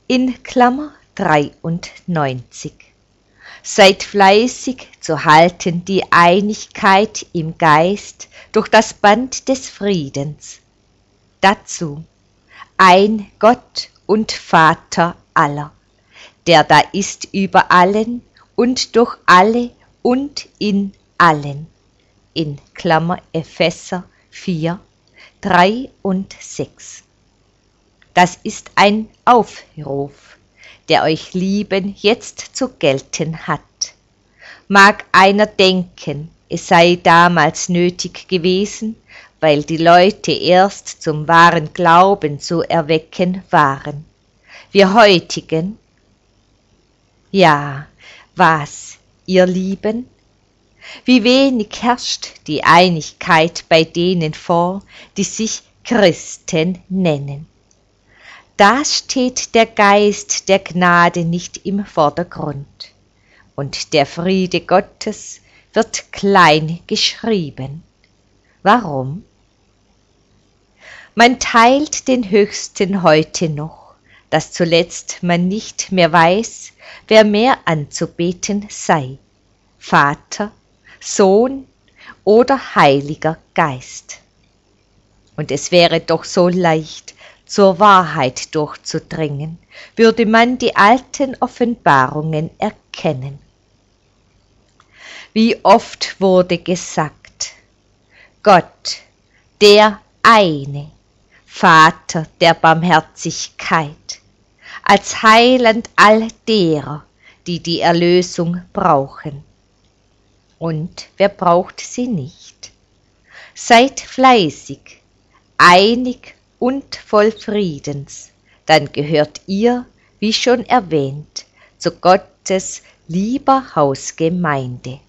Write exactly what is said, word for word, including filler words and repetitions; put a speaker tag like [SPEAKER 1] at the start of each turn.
[SPEAKER 1] in Klammer dreiundneunzig. Seid fleißig zu halten die Einigkeit im Geist durch das Band des Friedens. Dazu ein Gott und Vater aller, der da ist über allen und durch alle und in allen. In Klammer Epheser vier, drei und sechs. Das ist ein Aufruf, der euch Lieben jetzt zu gelten hat. Mag einer denken, es sei damals nötig gewesen, weil die Leute erst zum wahren Glauben zu erwecken waren. Wir heutigen, ja, was, ihr Lieben? Wie wenig herrscht die Einigkeit bei denen vor, die sich Christen nennen. Da steht der Geist der Gnade nicht im Vordergrund, und der Friede Gottes wird klein geschrieben. Warum? Man teilt den Höchsten heute noch, dass zuletzt man nicht mehr weiß, wer mehr anzubeten sei, Vater, Sohn oder Heiliger Geist. Und es wäre doch so leicht, zur Wahrheit durchzudringen, würde man die alten Offenbarungen erkennen. Wie oft wurde gesagt, Gott, der eine, Vater der Barmherzigkeit, als Heiland all derer, die die Erlösung brauchen. Und wer braucht sie nicht? Seid fleißig, einig und voll Friedens, dann gehört ihr, wie schon erwähnt, zu Gottes lieber Hausgemeinde.